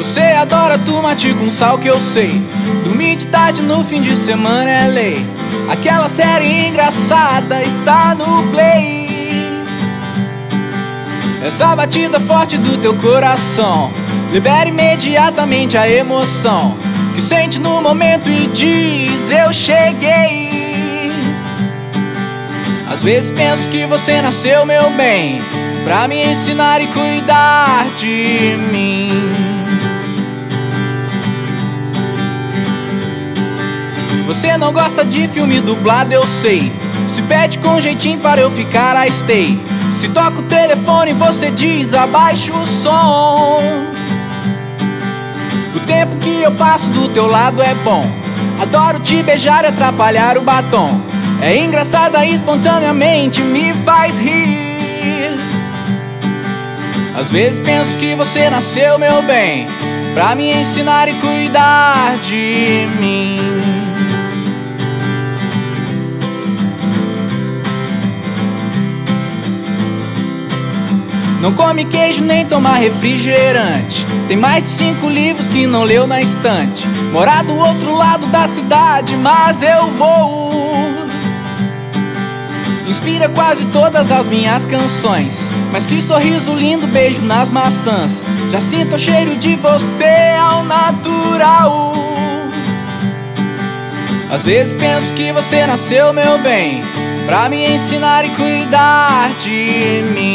Você adora tomate com sal que eu sei. Dormir de tarde no fim de semana é lei. Aquela série engraçada está no play. Essa batida forte do teu coração libera imediatamente a emoção que sente no momento e diz: eu cheguei. Às vezes penso que você nasceu, meu bem, pra me ensinar e cuidar de mim. Você não gosta de filme dublado, eu sei. Se pede com jeitinho para eu ficar, I stay. Se toca o telefone, você diz: abaixa o som. O tempo que eu passo do teu lado é bom. Adoro te beijar e atrapalhar o batom. É engraçada e espontaneamente me faz rir. Às vezes penso que você nasceu, meu bem, pra me ensinar e cuidar de mim. Não come queijo nem toma refrigerante. Tem mais de 5 livros que não leu na estante. Morar do outro lado da cidade, mas eu vou. Inspira quase todas as minhas canções. Mas que sorriso lindo, beijo nas maçãs. Já sinto o cheiro de você ao natural. Às vezes penso que você nasceu, meu bem, pra me ensinar e cuidar de mim.